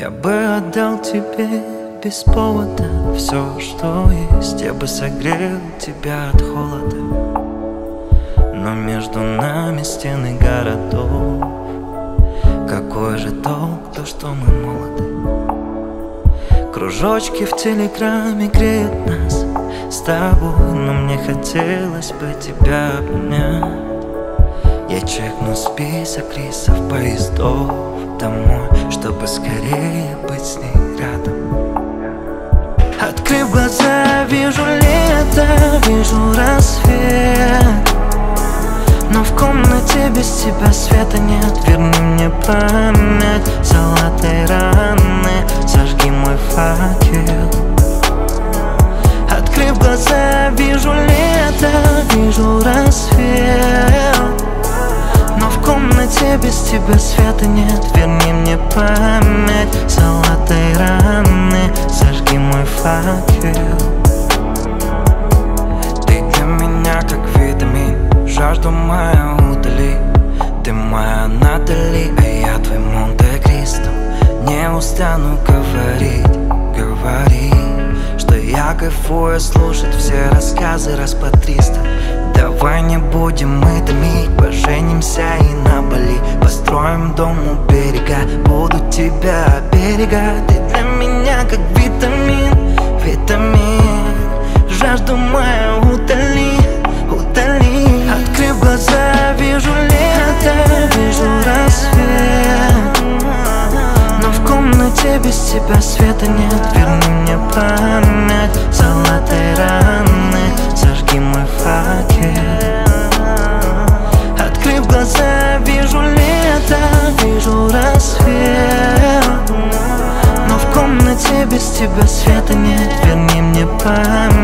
Я бы отдал тебе без повода все, что есть. Я бы согрел тебя от холода, но между нами стены городов. Какой же толк, то что мы молоды? Кружочки в телеграме греют нас с тобой, но мне хотелось бы тебя обнять. Я чекну список рейсов поездов домой, чтобы скорее быть с ней рядом. Открыв глаза, вижу лето, вижу рассвет, но в комнате без тебя света нет. Верни мне память золотой раны, зажги мой факел. Открыв глаза, вижу лето, вижу рассвет, но в комнате без тебя света нет. Верни мне память золотой раны, зажги мой факел. Ты для меня как витамин, жажду мою удали. Ты моя Натали, а я твой Монте-Кристо. Не устану говорить, что я кайфую слушать все рассказы раз по 300. Давай не будем мы томить, поженимся и на Бали. Построим дом у берега, буду тебя оберегать. Ты для меня как витамин, жажду мою удали. Открыв глаза, вижу лето, вижу рассвет, но в комнате без тебя света нет. Верни мне память золотой раны, зажги мой факел. Открыв глаза, вижу лето, вижу рассвет, но в комнате без тебя света нет. Верни мне память